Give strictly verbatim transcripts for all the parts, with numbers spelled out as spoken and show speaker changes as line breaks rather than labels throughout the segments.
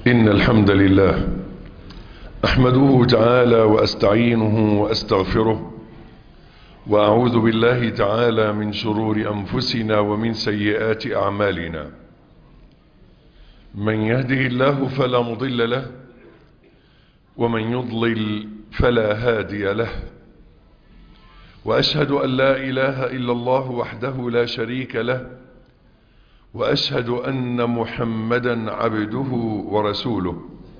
إن الحمد لله أحمده تعالى وأستعينه وأستغفره وأعوذ بالله تعالى من شرور أنفسنا ومن سيئات أعمالنا. من يهده الله فلا مضل له ومن يضلل فلا هادي له، وأشهد أن لا إله إلا الله وحده لا شريك له، وأشهد أن محمدا عبده ورسوله.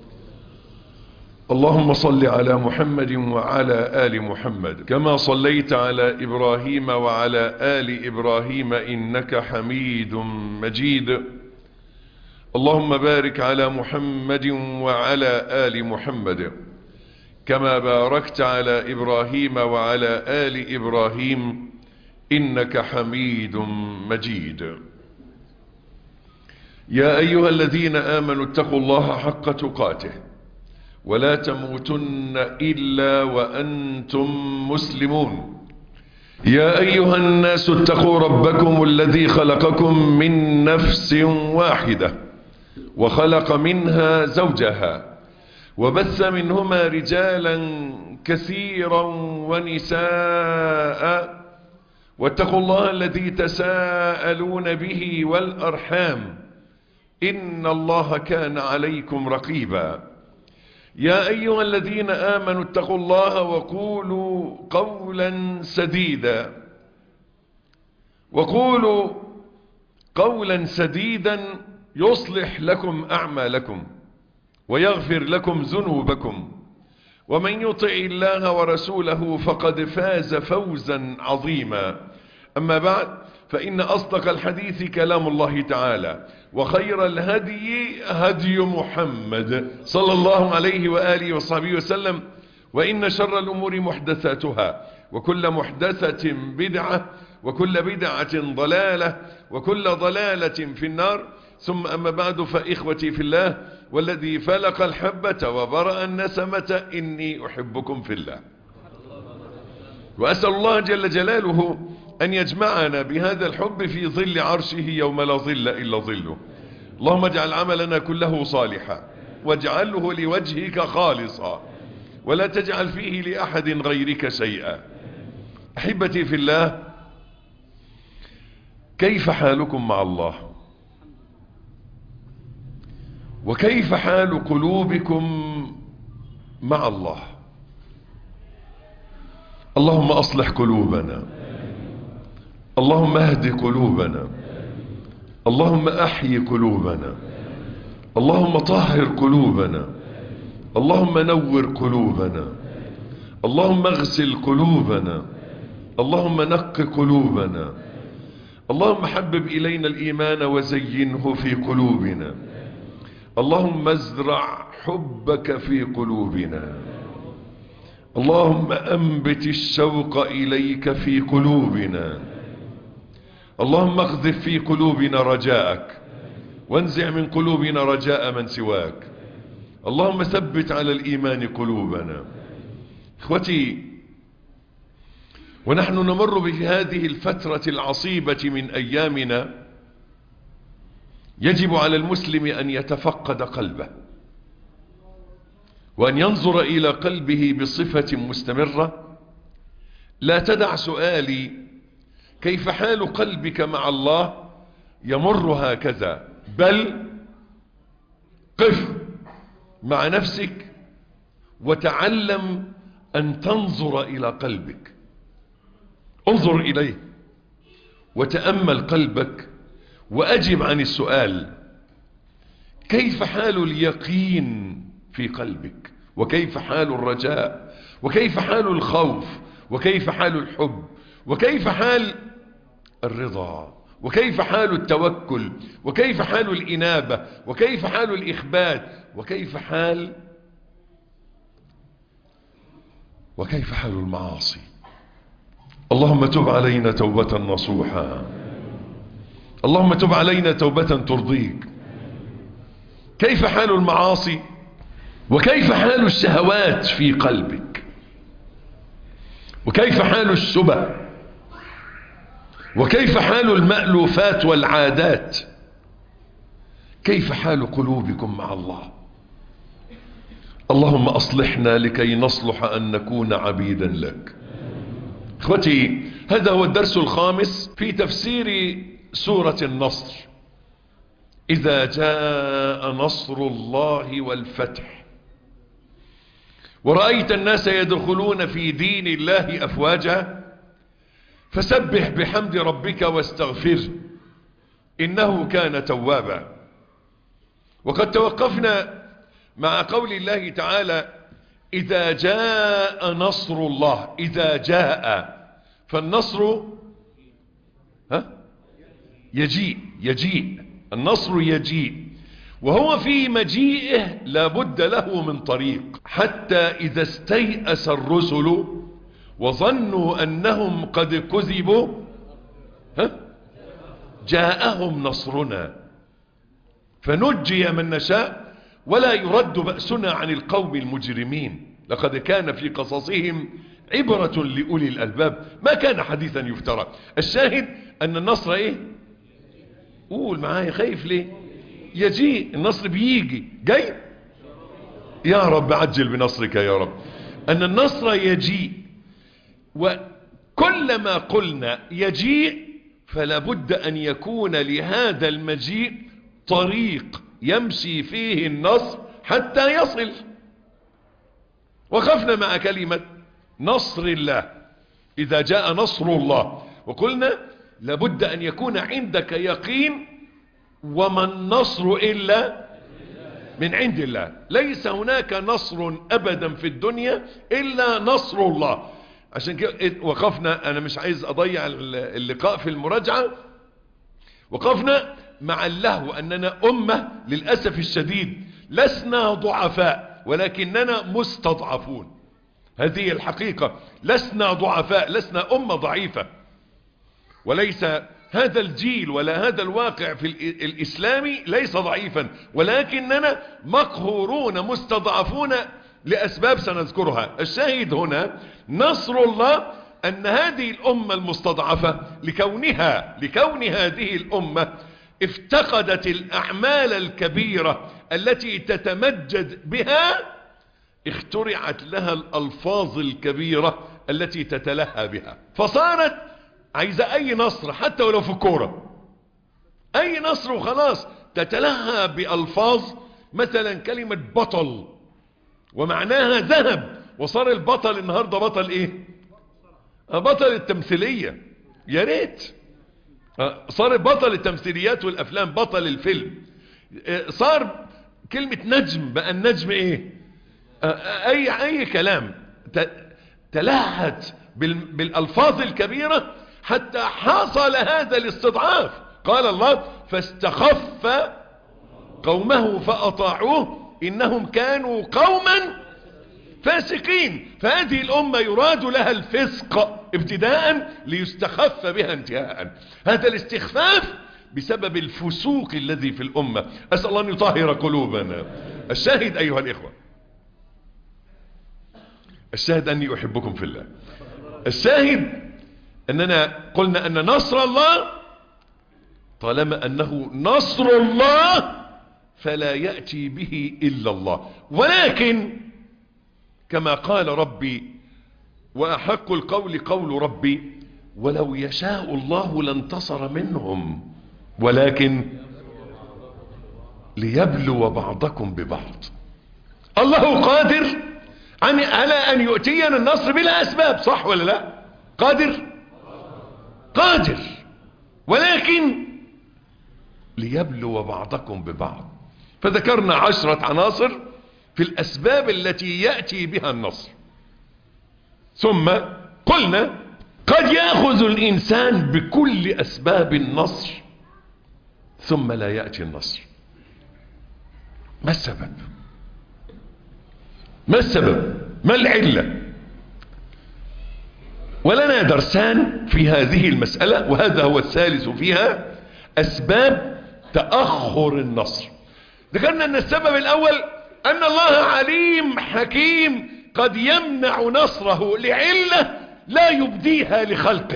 اللهم صل على محمد وعلى آل محمد كما صليت على إبراهيم وعلى آل إبراهيم إنك حميد مجيد. اللهم بارك على محمد وعلى آل محمد كما باركت على إبراهيم وعلى آل إبراهيم إنك حميد مجيد. يا أيها الذين آمنوا اتقوا الله حق تقاته ولا تموتن إلا وأنتم مسلمون. يا أيها الناس اتقوا ربكم الذي خلقكم من نفس واحدة وخلق منها زوجها وبث منهما رجالا كثيرا ونساء، واتقوا الله الذي تساءلون به والأرحام إن الله كان عليكم رقيبا. يا أيها الذين آمنوا اتقوا الله وقولوا قولا سديدا وقولوا قولا سديدا يصلح لكم أعمالكم ويغفر لكم ذنوبكم، ومن يطع الله ورسوله فقد فاز فوزا عظيما. أما بعد، فإن أصدق الحديث كلام الله تعالى، وخير الهدي هدي محمد صلى الله عليه وآله وصحبه وسلم، وإن شر الأمور محدثاتها، وكل محدثة بدعة، وكل بدعة ضلالة، وكل ضلالة في النار. ثم أما بعد، فإخوتي في الله والذي فلق الحبة وبرأ النسمة إني أحبكم في الله، وأسأل الله جل جلاله أن يجمعنا بهذا الحب في ظل عرشه يوم لا ظل إلا ظله. اللهم اجعل عملنا كله صالحا واجعله لوجهك خالصا ولا تجعل فيه لأحد غيرك شيئا. أحبتي في الله، كيف حالكم مع الله؟ وكيف حال قلوبكم مع الله؟ اللهم أصلح قلوبنا، اللهم اهد قلوبنا، اللهم أحيي قلوبنا، اللهم طهر قلوبنا، اللهم نور قلوبنا، اللهم اغسل قلوبنا، اللهم نق قلوبنا، اللهم حبب إلينا الإيمان وزينه في قلوبنا، اللهم ازرع حبك في قلوبنا، اللهم أنبت الشوق إليك في قلوبنا، اللهم اقذف في قلوبنا رجاءك وانزع من قلوبنا رجاء من سواك، اللهم ثبت على الإيمان قلوبنا. اخوتي، ونحن نمر بهذه الفترة العصيبة من أيامنا، يجب على المسلم أن يتفقد قلبه وأن ينظر إلى قلبه بصفة مستمرة. لا تدع سؤالي كيف حال قلبك مع الله يمر هكذا، بل قف مع نفسك وتعلم أن تنظر إلى قلبك. انظر إليه وتأمل قلبك وأجب عن السؤال: كيف حال اليقين في قلبك؟ وكيف حال الرجاء؟ وكيف حال الخوف؟ وكيف حال الحب؟ وكيف حال الرضا؟ وكيف حال التوكل؟ وكيف حال الإنابة؟ وكيف حال الإخبات؟ وكيف حال وكيف حال المعاصي؟ اللهم تب علينا توبة نصوحا، اللهم تب علينا توبة ترضيك. كيف حال المعاصي؟ وكيف حال الشهوات في قلبك؟ وكيف حال الشبه؟ وكيف حال المألوفات والعادات؟ كيف حال قلوبكم مع الله؟ اللهم أصلحنا لكي نصلح أن نكون عبيدا لك. اخوتي، هذا هو الدرس الخامس في تفسير سورة النصر. إذا جاء نصر الله والفتح ورأيت الناس يدخلون في دين الله أفواجا فسبح بحمد ربك واستغفره إنه كان توابا. وقد توقفنا مع قول الله تعالى إذا جاء نصر الله. إذا جاء، فالنصر ها يجيء يجيء النصر يجيء، وهو في مجيئه لابد له من طريق، حتى إذا استيأس الرسل وظنوا أنهم قد كذبوا ها جاءهم نصرنا فنجي من نشاء ولا يرد بأسنا عن القوم المجرمين. لقد كان في قصصهم عبرة لأولي الألباب ما كان حديثا يفترى. الشاهد أن النصر إيه؟ قول معايا، خايف ليه؟ يجي النصر، بيجي جاي. يا رب عجل بنصرك يا رب. أن النصر يجي، وكلما قلنا يجيء فلا بد أن يكون لهذا المجيء طريق يمشي فيه النصر حتى يصل. وقفنا مع كلمة نصر الله. إذا جاء نصر الله، وقلنا لابد أن يكون عندك يقين وما النصر إلا من عند الله. ليس هناك نصر أبدا في الدنيا إلا نصر الله. عشان كده وقفنا، أنا مش عايز أضيع اللقاء في المراجعة، وقفنا مع اللهو أننا أمة للأسف الشديد لسنا ضعفاء ولكننا مستضعفون. هذه الحقيقة، لسنا ضعفاء، لسنا أمة ضعيفة، وليس هذا الجيل ولا هذا الواقع في الإسلامي ليس ضعيفا، ولكننا مقهورون مستضعفون لأسباب سنذكرها. الشاهد هنا نصر الله أن هذه الأمة المستضعفة لكونها لكون هذه الأمة افتقدت الأعمال الكبيرة التي تتمجد بها، اخترعت لها الألفاظ الكبيرة التي تتلهى بها، فصارت عايزة أي نصر حتى ولو في الكورة، أي نصر وخلاص تتلهى بألفاظ. مثلا كلمة بطل ومعناها ذهب، وصار البطل النهاردة بطل ايه؟ بطل التمثيلية. يا ريت صار بطل التمثيليات والأفلام، بطل الفيلم. صار كلمة نجم بقى النجم ايه؟ اي اي كلام. تلهت بالألفاظ الكبيرة حتى حصل هذا الاستضعاف. قال الله فاستخف قومه فأطاعوه إنهم كانوا قوما فاسقين. فهذه الأمة يراد لها الفسق ابتداء ليستخف بها انتهاء. هذا الاستخفاف بسبب الفسوق الذي في الأمة. أسأل الله أن يطهر قلوبنا. الشاهد أيها الإخوة، الشاهد أني أحبكم في الله. الشاهد أننا قلنا أن نصر الله طالما أنه نصر الله فلا يأتي به إلا الله. ولكن كما قال ربي وأحق القول قول ربي ولو يشاء الله لانتصر منهم ولكن ليبلو بعضكم ببعض. الله قادر على أن يؤتينا النصر بلا أسباب، صح ولا لا؟ قادر قادر، ولكن ليبلو بعضكم ببعض. فذكرنا عشرة عناصر في الأسباب التي يأتي بها النصر. ثم قلنا قد يأخذ الإنسان بكل أسباب النصر ثم لا يأتي النصر. ما السبب؟ ما السبب؟ ما العلة؟ ولنا درسان في هذه المسألة، وهذا هو الثالث فيها، أسباب تأخر النصر. ذكرنا أن السبب الأول أن الله عليم حكيم قد يمنع نصره لعلة لا يبديها لخلقه.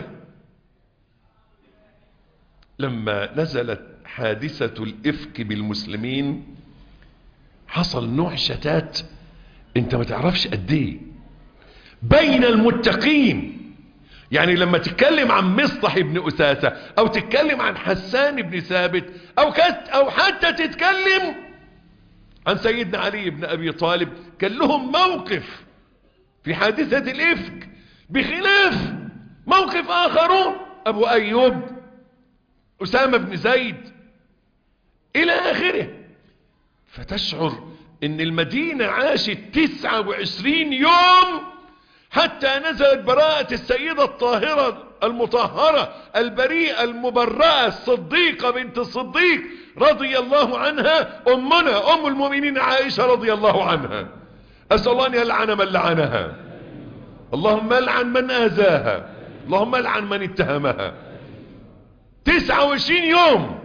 لما نزلت حادثة الإفك بالمسلمين حصل نوع شتات انت ما تعرفش قد ايه بين المتقين. يعني لما تتكلم عن مصطح بن أساسة او تتكلم عن حسان بن ثابت او, أو حتى تتكلم عن سيدنا علي بن أبي طالب، كان لهم موقف في حادثة الإفك بخلاف موقف آخرون، أبو أيوب، أسامة بن زيد إلى آخره. فتشعر ان المدينة عاشت تسعة وعشرين يوم حتى نزلت براءة السيدة الطاهرة المطهرة البريئة المبرأة الصديقة بنت الصديق رضي الله عنها، أمنا أم المؤمنين عائشة رضي الله عنها. أسأل الله أن يلعن من لعنها، اللهم العن من آذاها، اللهم العن من اتهمها. تسعة وعشرين يوم.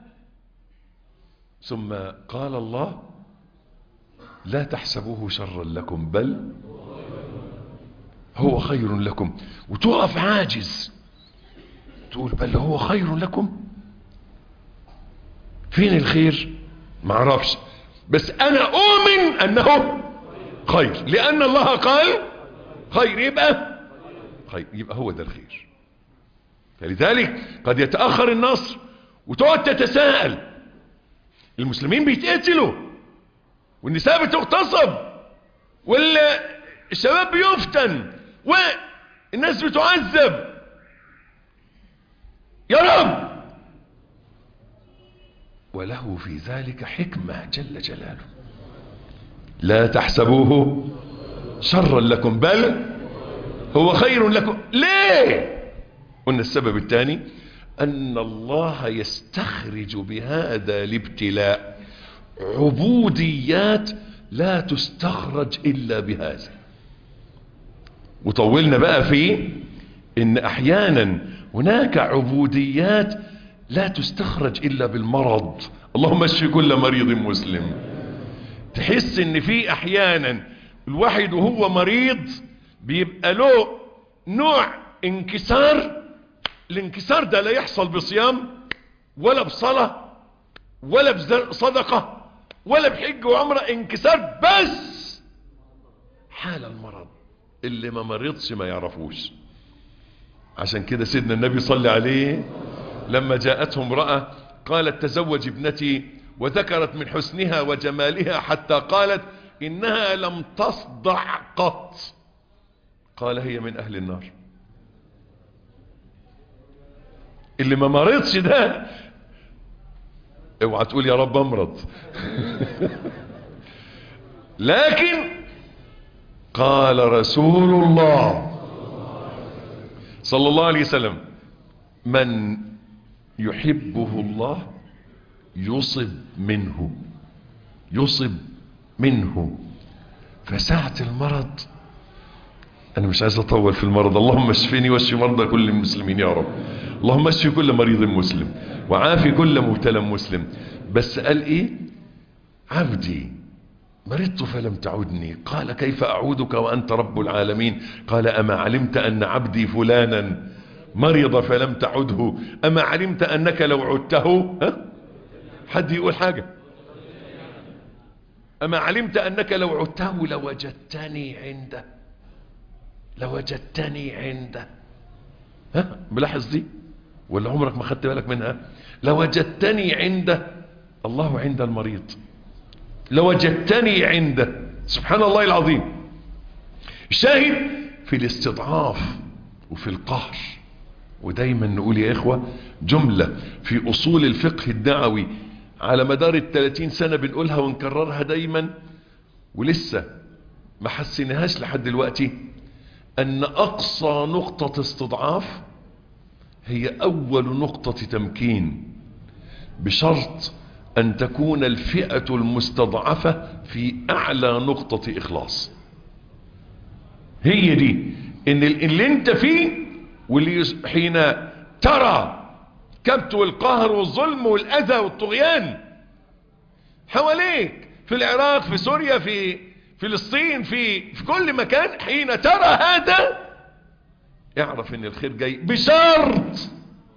ثم قال الله لا تحسبوه شرا لكم بل هو خير لكم. وتقف عاجز تقول بل هو خير لكم. فين الخير؟ معرفش، بس انا اؤمن انه خير لان الله قال خير، يبقى خير، يبقى هو ده الخير. فلذلك قد يتأخر النصر وتقعد تتساءل، المسلمين بيتقتلوا والنساء بتغتصب والشباب بيفتن والناس بتعذب، يا رب وله في ذلك حكمة جل جلاله. لا تحسبوه شرا لكم بل هو خير لكم. ليه؟ قلنا السبب الثاني أن الله يستخرج بهذا الابتلاء عبوديات لا تستخرج إلا بهذا. وطولنا بقى في إن أحيانا هناك عبوديات لا تستخرج إلا بالمرض. اللهم اشف كل مريض مسلم. تحس إن في أحيانا الواحد وهو مريض بيبقى له نوع انكسار، الانكسار ده لا يحصل بصيام ولا بصلاة ولا بصدقة ولا بحج وعمرة، انكسار بس حال المرض. اللي ما مرضش ما يعرفوش. عشان كده سيدنا النبي صلى عليه لما جاءته امرأة قالت تزوج ابنتي، وذكرت من حسنها وجمالها حتى قالت إنها لم تصدع قط، قال هي من أهل النار. اللي ما مرضش ده اوعى تقول يا رب امرض. لكن قال رسول الله صلى الله عليه وسلم من يحبه الله يصب منه، يصب منه. فساعة المرض، انا مش عايز اطول في المرض، اللهم اشفني واشف مرضى كل المسلمين يا رب، اللهم اشف كل مريض مسلم وعافي كل مبتلى مسلم. بس قال ايه؟ عبدي مرضت فلم تعدني، قال كيف اعودك وانت رب العالمين؟ قال اما علمت ان عبدي فلانا مرض فلم تعده، اما علمت انك لو عدته، ها حد يقول حاجة، اما علمت انك لو عدته لوجدتني عنده، لوجدتني عنده. ها ملاحظ دي ولا عمرك ما خدت بالك منها؟ لوجدتني عنده. الله عند المريض، لوجدتني عنده. سبحان الله العظيم. الشاهد في الاستضعاف وفي القهر. ودايما نقول يا إخوة جملة في أصول الفقه الدعوي على مدار الثلاثين سنة بنقولها ونكررها دايما ولسه ما حسنهاش لحد دلوقتي، أن أقصى نقطة استضعاف هي أول نقطة تمكين، بشرط أن تكون الفئة المستضعفة في أعلى نقطة إخلاص. هي دي إن اللي انت فيه، واللي حين ترى كبت والقهر والظلم والأذى والطغيان حواليك في العراق في سوريا في فلسطين في في كل مكان، حين ترى هذا اعرف ان الخير جاي، بشرط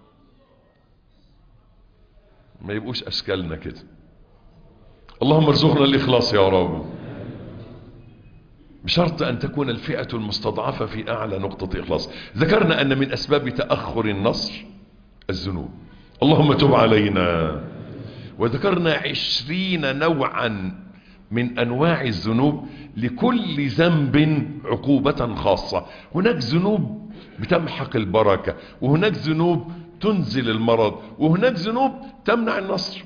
ما يبقوش اشكالنا كده. اللهم ارزقنا الاخلاص يا رب. بشرط أن تكون الفئة المستضعفة في أعلى نقطة إخلاص. ذكرنا أن من أسباب تأخر النصر الذنوب، اللهم تب علينا. وذكرنا عشرين نوعا من أنواع الذنوب، لكل ذنب عقوبة خاصة. هناك ذنوب بتمحق البركة، وهناك ذنوب تنزل المرض، وهناك ذنوب تمنع النصر.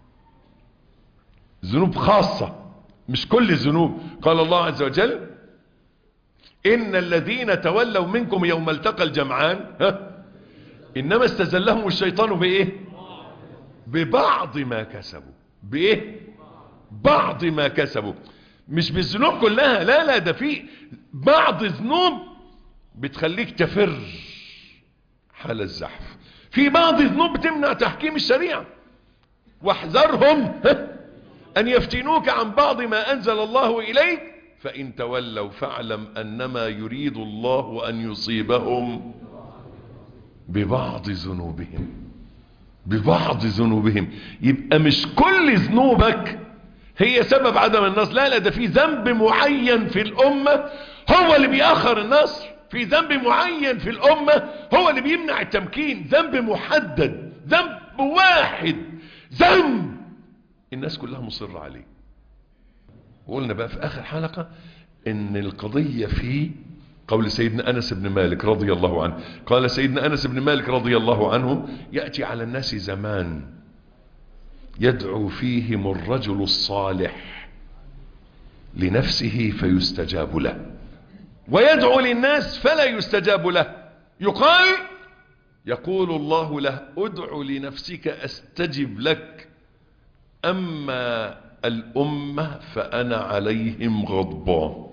ذنوب خاصة، مش كل الذنوب. قال الله عز وجل: إن الذين تولوا منكم يوم التقى الجمعان ها إنما استزلهم الشيطان بإيه؟ ببعض ما كسبوا. بإيه؟ بعض ما كسبوا، مش بالذنوب كلها، لا لا، ده في بعض ذنوب بتخليك تفر حال الزحف، في بعض ذنوب بتمنع تحكيم الشريعة. واحذرهم أن يفتنوك عن بعض ما أنزل الله إليك فإن تولوا فاعلم أنما يريد الله أن يصيبهم ببعض ذنوبهم. ببعض ذنوبهم، يبقى مش كل ذنوبك هي سبب عدم النصر، لا لا، ده في ذنب معين في الأمة هو اللي بيأخر النصر، في ذنب معين في الأمة هو اللي بيمنع التمكين، ذنب محدد، ذنب واحد، ذنب الناس كلها مصرة عليه. وقلنا بقى في آخر حلقة ان القضية في قول سيدنا أنس بن مالك رضي الله عنه. قال سيدنا أنس بن مالك رضي الله عنه: يأتي على الناس زمان يدعو فيهم الرجل الصالح لنفسه فيستجاب له، ويدعو للناس فلا يستجاب له. يقال يقول الله له: ادع لنفسك استجب لك، أما الأمة فأنا عليهم غضبان.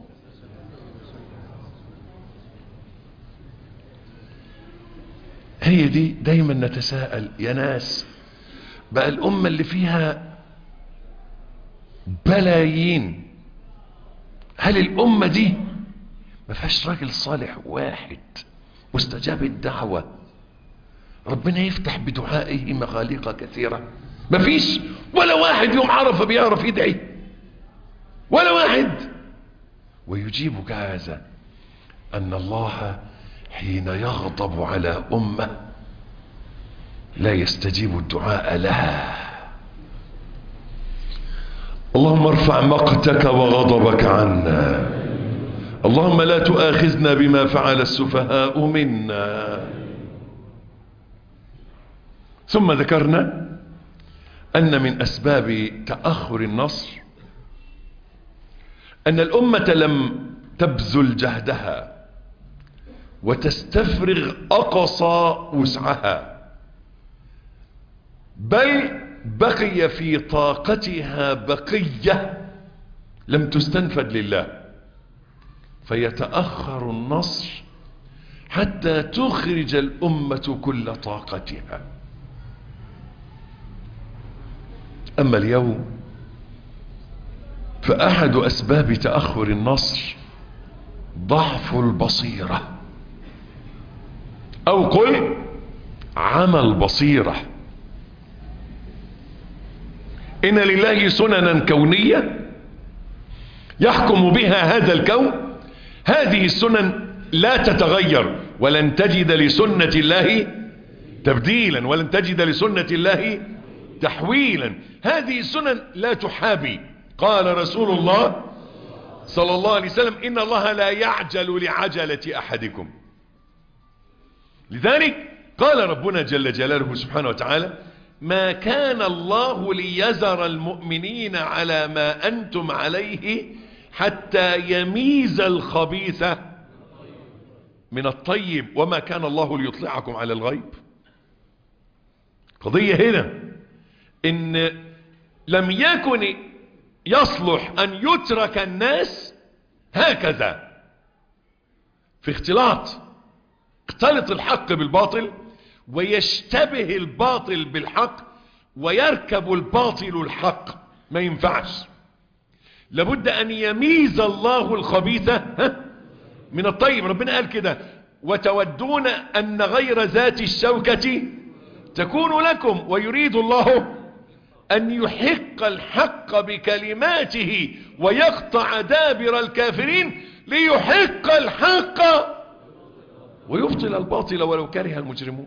هي دي دايما نتساءل يا ناس، بقى الأمة اللي فيها بلايين، هل الأمة دي ما فيهاش راجل صالح واحد مستجاب الدعوة ربنا يفتح بدعائه مغاليق كثيرة؟ ما فيش ولا واحد يوم عرفة بيعرف يدعي، ولا واحد. ويجيبك هذا أن الله حين يغضب على أمة لا يستجيب الدعاء لها. اللهم ارفع مقتك وغضبك عنا، اللهم لا تؤاخذنا بما فعل السفهاء منا. ثم ذكرنا أن من أسباب تأخر النصر أن الأمة لم تبذل جهدها وتستفرغ أقصى وسعها، بل بقي في طاقتها بقية لم تستنفد لله، فيتأخر النصر حتى تخرج الأمة كل طاقتها. أما اليوم فأحد أسباب تأخر النصر ضعف البصيرة، أو قل عمى البصيرة. إن لله سننا كونية يحكم بها هذا الكون، هذه السنن لا تتغير، ولن تجد لسنة الله تبديلا، ولن تجد لسنة الله تحويلا. هذه السنن لا تحابي. قال رسول الله صلى الله عليه وسلم: إن الله لا يعجل لعجلة أحدكم. لذلك قال ربنا جل جلاله سبحانه وتعالى: ما كان الله ليذر المؤمنين على ما أنتم عليه حتى يميز الخبيث من الطيب وما كان الله ليطلعكم على الغيب. قضية هنا إن لم يكن يصلح أن يترك الناس هكذا في اختلاط، اختلط الحق بالباطل ويشتبه الباطل بالحق ويركب الباطل الحق، ما ينفعش. لابد أن يميز الله الخبيث من الطيب. ربنا قال كده: وتودون أن غير ذات الشوكة تكون لكم ويريد الله أن يحق الحق بكلماته ويقطع دابر الكافرين ليحق الحق ويبطل الباطل ولو كره المجرمون.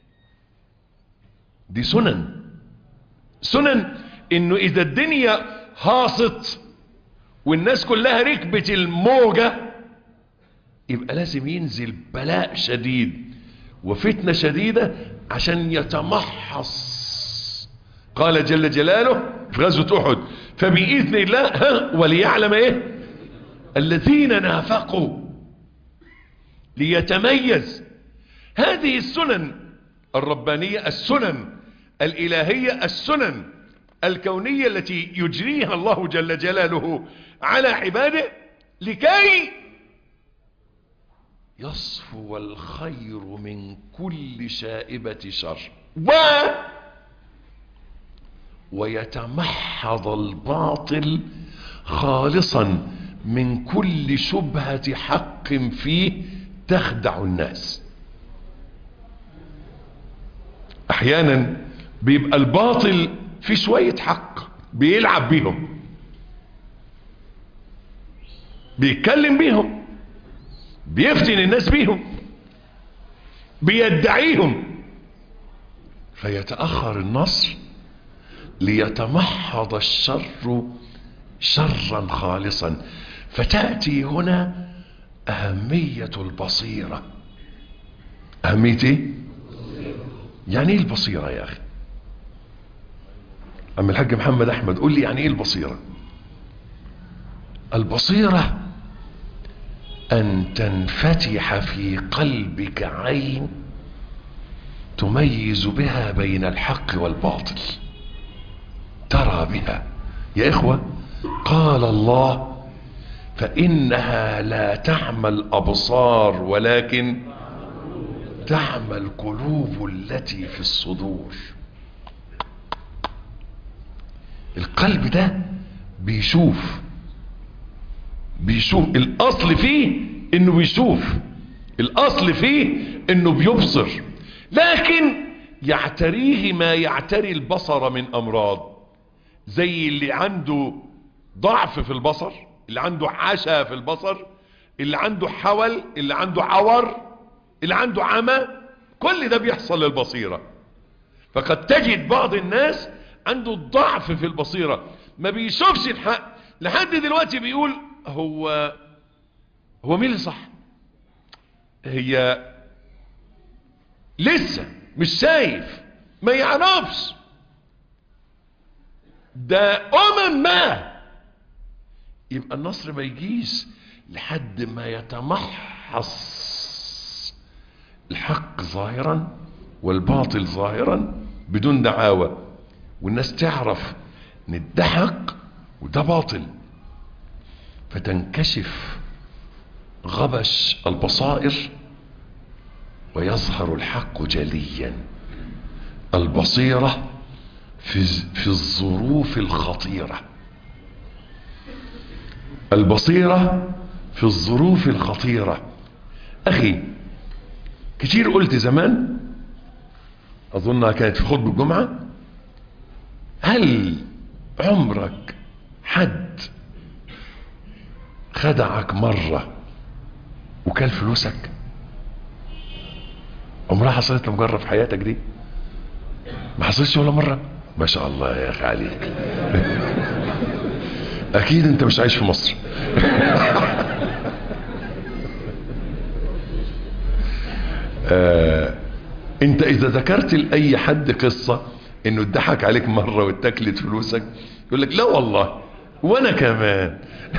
دي سنن سنن انه اذا الدنيا هاصت والناس كلها ركبت الموجة يبقى لازم ينزل بلاء شديد وفتنة شديدة عشان يتمحص. قال جل جلاله في غزوة احد فبإذن الله ها وليعلم ايه الذين نافقوا ليتميز. هذه السنن الربانية، السنن الإلهية، السنن الكونية التي يجريها الله جل جلاله على عباده لكي يصفو الخير من كل شائبة شر و ويتمحض الباطل خالصا من كل شبهة حق فيه تخدع الناس. احيانا بيبقى الباطل في شوية حق بيلعب بيهم، بيتكلم بيهم، بيفتن الناس بيهم، بيدعيهم، فيتأخر النصر ليتمحض الشر شرا خالصا. فتأتي هنا أهمية البصيرة. أهمية ايه؟ يعني ايه البصيرة يا أخي؟ أما الحاج محمد أحمد قول لي يعني ايه البصيرة؟ البصيرة أن تنفتح في قلبك عين تميز بها بين الحق والباطل، ترى بها. يا إخوة قال الله فإنها لا تعمى الأبصار ولكن تعمى القلوب التي في الصدور. القلب ده بيشوف بيشوف الأصل فيه إنه بيشوف، الأصل فيه إنه بيبصر، لكن يعتريه ما يعتري البصر من أمراض، زي اللي عنده ضعف في البصر، اللي عنده عشا في البصر، اللي عنده حول، اللي عنده عور، اللي عنده عمى. كل ده بيحصل للبصيرة. فقد تجد بعض الناس عنده ضعف في البصيرة، ما بيشوفش الحق. لحد دلوقتي بيقول هو هو مين اللي صح؟ هي لسه مش شايف، ما يعرفش. ده أمم ما يبقى النصر ما يجيش لحد ما يتمحص الحق ظاهرا والباطل ظاهرا بدون دعاوى، والناس تعرف ان ده حق وده باطل، فتنكشف غبش البصائر ويظهر الحق جليا. البصيرة في في الظروف الخطيرة، البصيرة في الظروف الخطيرة. أخي كتير قلت زمان، أظنها كانت في خطبة الجمعة، هل عمرك حد خدعك مرة وكل فلوسك؟ عمرها حصلت لمجرد في حياتك دي؟ ما حصلتش ولا مرة؟ ما شاء الله يا أخي عليك. أكيد أنت مش عايش في مصر. آه أنت إذا ذكرت لأي حد قصة إنه اتضحك عليك مرة واتاكلت فلوسك يقول لك لا والله وأنا كمان.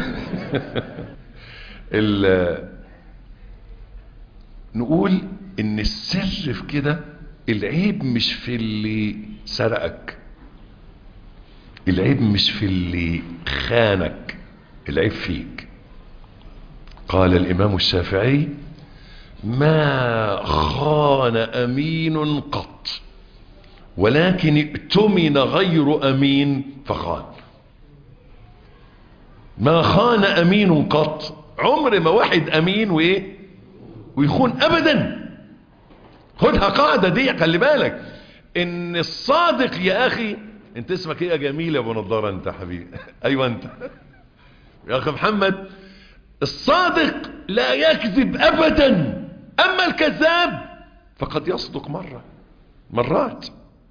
نقول إن السر في كده، العيب مش في اللي سرقك، العيب مش في اللي خانك، العيب فيك. قال الإمام الشافعي ما خان أمين قط ولكن ائتمن غير أمين فخان. ما خان أمين قط، عمر ما واحد أمين وإيه ويخون أبدا. خدها قاعدة دي، خلي بالك إن الصادق يا أخي. انت اسمك ايه يا جميل يا ابو نضاره انت حبيبي؟ ايوه انت يا اخي محمد. الصادق لا يكذب ابدا، اما الكذاب فقد يصدق مرة مرات.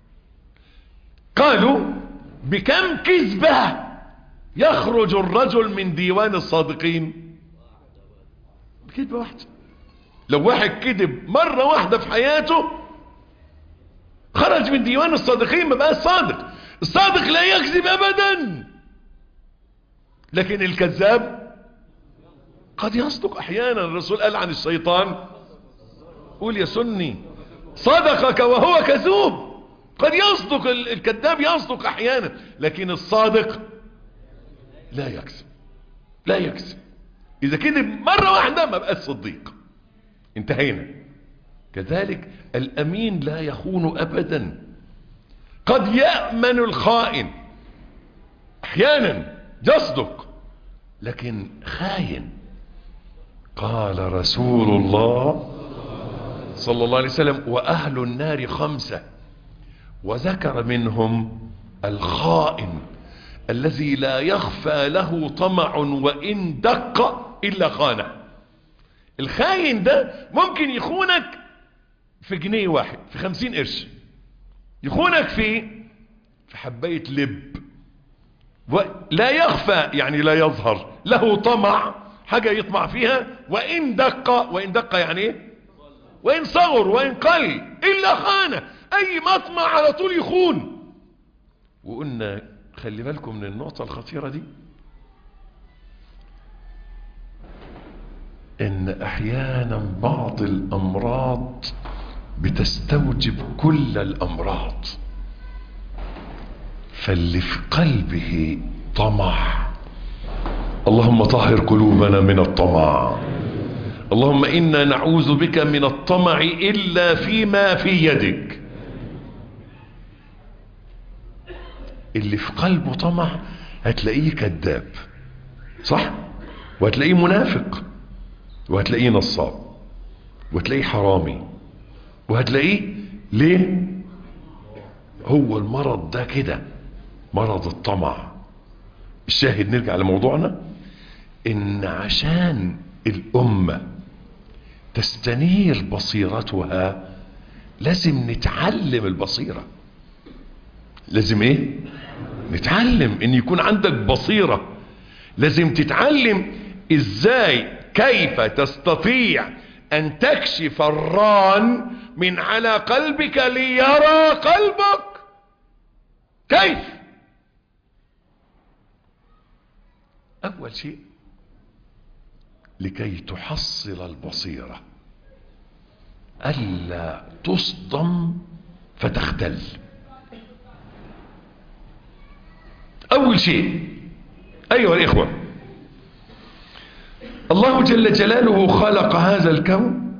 قالوا بكم كذبة يخرج الرجل من ديوان الصادقين؟ بكذبة واحدة. لو واحد كذب مرة واحدة في حياته خرج من ديوان الصادقين، ما بقاش صادق. الصادق لا يكذب ابدا، لكن الكذاب قد يصدق احيانا. الرسول قال عن الشيطان: قول يا سني صدقك وهو كذوب. قد يصدق الكذاب، يصدق احيانا، لكن الصادق لا يكذب، لا يكذب. اذا كذب مرة واحدة ما بقاش صديق، انتهينا. كذلك الامين لا يخون ابدا. قد يأمن الخائن احيانا يصدق، لكن خاين. قال رسول الله صلى الله عليه وسلم: واهل النار خمسة، وذكر منهم الخائن الذي لا يخفى له طمع وان دق الا خانه. الخاين ده ممكن يخونك في جنيه واحد، في خمسين قرش، يخونك في في حباية لب، ولا يخفى يعني لا يظهر له طمع، حاجة يطمع فيها، وإن دق. وإن دق يعني ايه؟ وإن صغر وإن قل إلا خانة. أي مطمع على طول يخون. وقلنا خلي بالكم من النقطة الخطيرة دي، إن أحيانا بعض الأمراض بتستوجب كل الأمراض. فاللي في قلبه طمع، اللهم طهر قلوبنا من الطمع. اللهم إنا نعوذ بك من الطمع إلا فيما في يدك. اللي في قلبه طمع هتلاقيه كذاب، صح؟ وهتلاقيه منافق، وهتلاقيه نصاب، وهتلاقيه حرامي، وهتلاقيه ليه؟ هو المرض ده كده، مرض الطمع. الشاهد نرجع لموضوعنا، ان عشان الامة تستنير بصيرتها لازم نتعلم البصيرة. لازم ايه؟ نتعلم ان يكون عندك بصيرة. لازم تتعلم ازاي، كيف تستطيع ان تكشف الران من على قلبك ليرى قلبك. كيف؟ اول شيء لكي تحصل البصيرة الا تصدم فتختل. اول شيء ايها الاخوة، الله جل جلاله خلق هذا الكون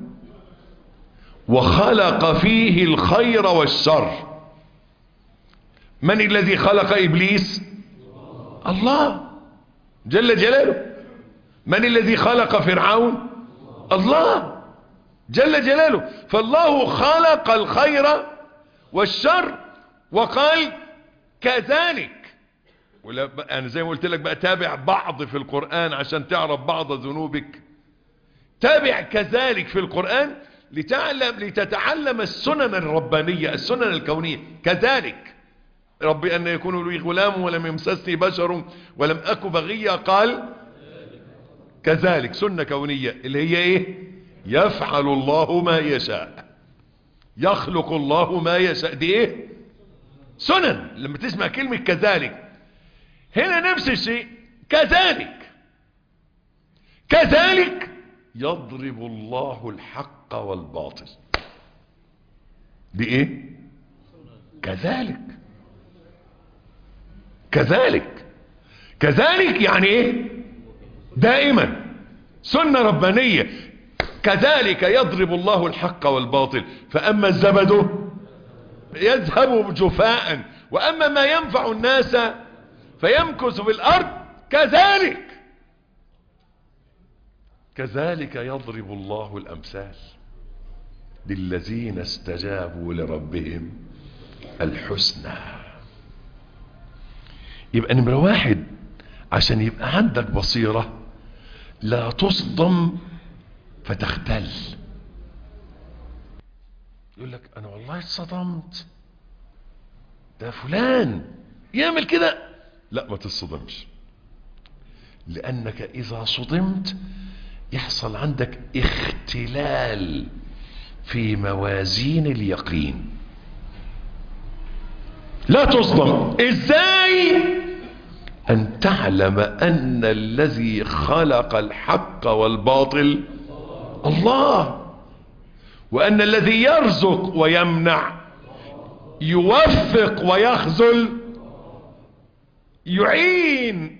وخلق فيه الخير والشر. من الذي خلق ابليس؟ الله جل جلاله. من الذي خلق فرعون؟ الله جل جلاله. فالله خلق الخير والشر وقال كذلك. انا زي ما قلت لك بقى، تابع بعض في القرآن عشان تعرف بعض ذنوبك. تابع كذلك في القرآن لتعلم لتتعلم السنن الربانية، السنن الكونية. كذلك ربي أن يكون لي غلام ولم يمسسني بشر ولم أك بغيا، قال كذلك. سنة كونية اللي هي ايه؟ يفعل الله ما يشاء، يخلق الله ما يشاء. دي ايه؟ سنن. لما تسمع كلمة كذلك هنا نفس الشيء. كذلك كذلك يضرب الله الحق والباطل. دي ايه؟ كذلك كذلك كذلك يعني ايه؟ دائما سنة ربانية. كذلك يضرب الله الحق والباطل، فأما الزبد يذهب جفاء وأما ما ينفع الناس فيمكث في الأرض. كذلك كذلك يضرب الله الأمثال للذين استجابوا لربهم الحسنى. يبقى نمرة واحد، عشان يبقى عندك بصيرة لا تصدم فتختل. يقول لك انا والله اتصدمت، ده فلان يعمل كده. لا ما تصدمش، لانك اذا صدمت يحصل عندك اختلال في موازين اليقين. لا تصدم ازاي؟ ان تعلم ان الذي خلق الحق والباطل الله، وان الذي يرزق ويمنع، يوفق ويخذل، يعين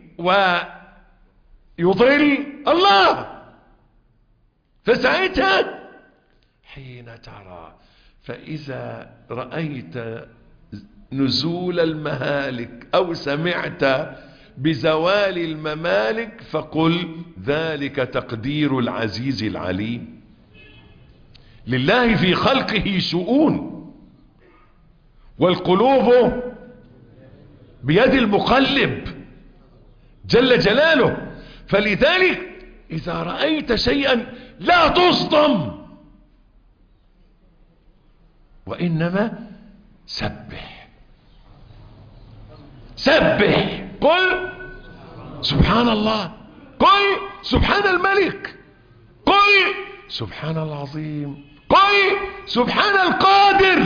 ويضل الله. فساعتها حين ترى، فإذا رأيت نزول المهالك أو سمعت بزوال الممالك فقل ذلك تقدير العزيز العليم. لله في خلقه شؤون، والقلوب بيد المقلب جل جلاله. فلذلك إذا رأيت شيئا لا تصدم، وإنما سبح سبح، قل سبحان الله، قل سبحان الملك، قل سبحان العظيم، قل سبحان القادر.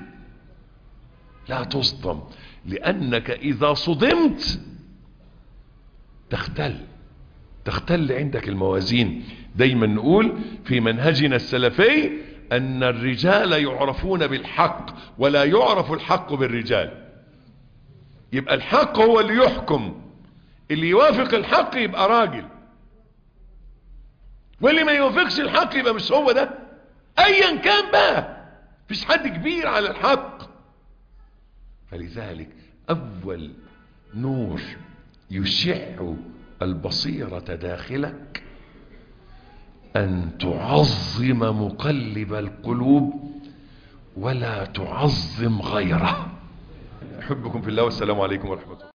لا تصدم، لأنك إذا صدمت تختل تختل عندك الموازين. دايما نقول في منهجنا السلفي أن الرجال يعرفون بالحق ولا يعرف الحق بالرجال. يبقى الحق هو اللي يحكم، اللي يوافق الحق يبقى راجل، واللي ما يوافقش الحق يبقى مش هو ده، ايا كان بقى، مفيش حد كبير على الحق. فلذلك اول نور يشع البصيرة داخلك ان تعظم مقلب القلوب ولا تعظم غيره. احبكم في الله والسلام عليكم ورحمة الله.